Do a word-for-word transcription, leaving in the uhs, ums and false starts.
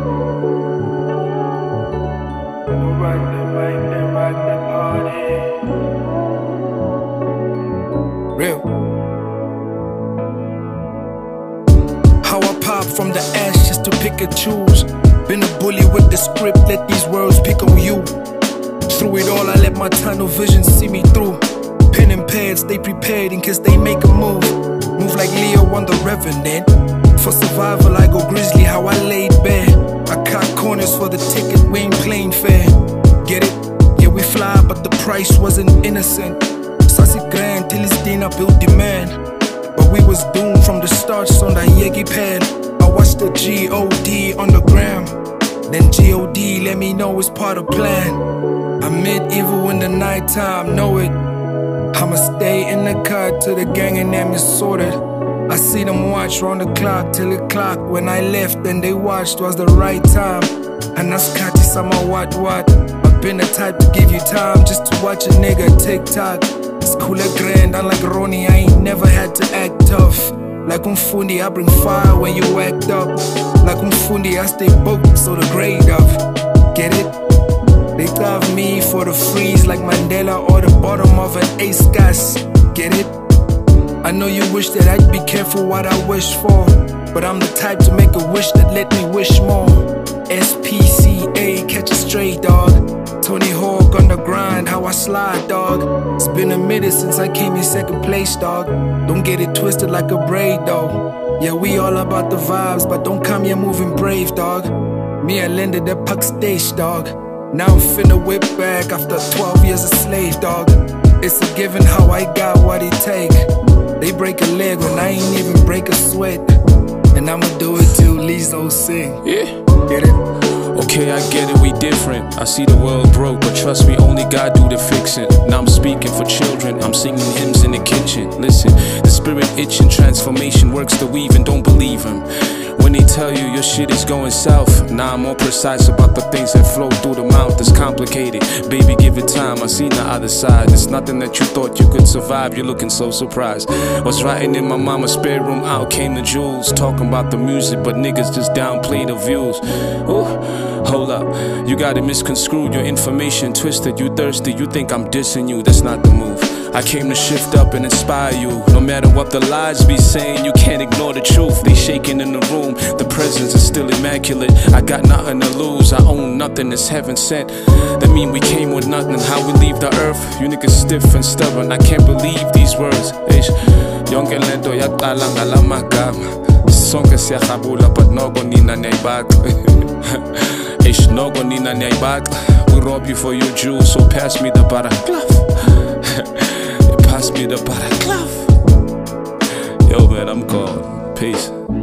Real. How I pop from the ashes to pick and choose. Been a bully with the script, let these words pick on you. Through it all, I let my tunnel vision see me through. Pen and pad, stay prepared in case they make a move. Move like Leo on the Revenant. For survival, I go grizzly, how I laid bare. I cut corners for the ticket, we ain't playing fair. Get it? Yeah, we fly, but the price wasn't innocent. Sassy grand till it's dinner built demand. But we was doomed from the start on that Yegi pad. I watched the G O D on the gram. Then G O D let me know it's part of plan. I'm medieval in the nighttime, know it. I'ma stay in the car till the gang and them is sorted. I see them watch round the clock till it clock. When I left and they watched was the right time. And that's catchy sama what what. I've been the type to give you time just to watch a nigga TikTok. It's cooler grand, unlike Ronnie, I ain't never had to act tough. Like Umfundi, I bring fire when you act up. Like Umfundi, I stay booked, so the grade up. Get it? They love me for the freeze like Mandela or the bottom of an ace gas. Get it? I know you wish that I'd be careful what I wish for, but I'm the type to make a wish that let me wish more. S P C A, catch a stray dog. Tony Hawk on the grind, how I slide, dog. It's been a minute since I came in second place, dog. Don't get it twisted like a braid, though. Yeah, we all about the vibes, but don't come here moving brave, dog. Me, I landed at Puck Stage, dog. Now I'm finna whip back after twelve years a slave, dog. It's a given how I got what it take. They break a leg when I ain't even break a sweat. And I'ma do it till Lizzo sing. Yeah. Get it? Okay, I get it, we different. I see the world broke, but trust me, only God do the fixing. Now I'm speaking for children, I'm singing hymns in the kitchen. Listen, the spirit itching, transformation works the weaving, don't believe him when they tell you your shit is going south. Now I'm more precise about the things that flow through the mouth. It's complicated, baby, give it time. I seen the other side. It's nothing that you thought you could survive. You're looking so surprised. What's writing in my mama's spare room? Out came the jewels. Talking about the music, but niggas just downplay the views. Ooh, hold up, you got it misconstrued. Your information twisted. You thirsty. You think I'm dissing you. That's not the move. I came to shift up and inspire you. No matter what the lies be saying, you can't ignore the truth. They shaking in the room, the presence is still immaculate. I got nothing to lose, I own nothing, it's heaven sent. That mean we came with nothing, how we leave the earth. You niggas stiff and stubborn, I can't believe these words. Ish, yonke lento yaqala ngala magama. Sonke siyakhabula but nogo nina niyayibaka. Ish, nogo nina niyayibaka. We rob you for your jewels, so pass me the baraklaf. Pass me the baraklaf. Yo man, I'm gone. Peace.